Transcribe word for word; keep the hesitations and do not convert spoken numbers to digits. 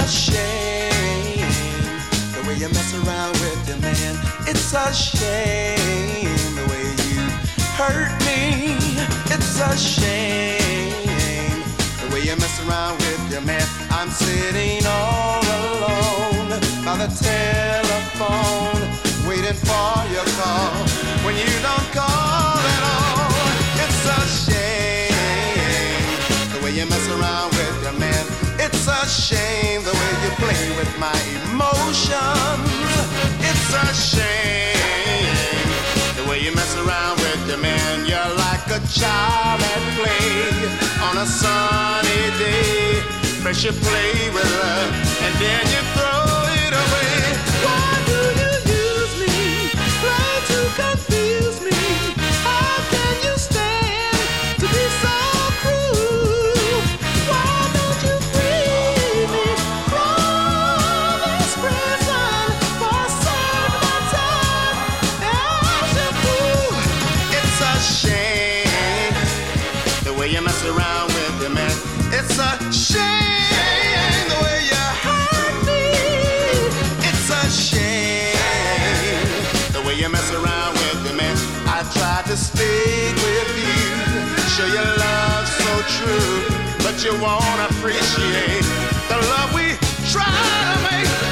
a shame the way you mess around with your man. It's a shame the way you hurt me. It's a shame the way you mess around with your man. I'm sitting all alone by the telephone, waiting for your call when you don't call at all. It's a shame the way you mess around with your man. It's a shame the way you play with my emotions. It's a shame the way you mess around with your man. You're like a child at play on a sunny day. First you play with love and then you throw it away. Why do you use me? Try to confuse me. How can you stand to be so cruel? Why don't you free me from this prison for a certain time? As a fool, it's a shame the way you mess around with your man. It's a shame the way you hurt me. It's a shame the way you mess around with your man. I tried to speak with you, show your love so true, but you won't appreciate the love we try to make.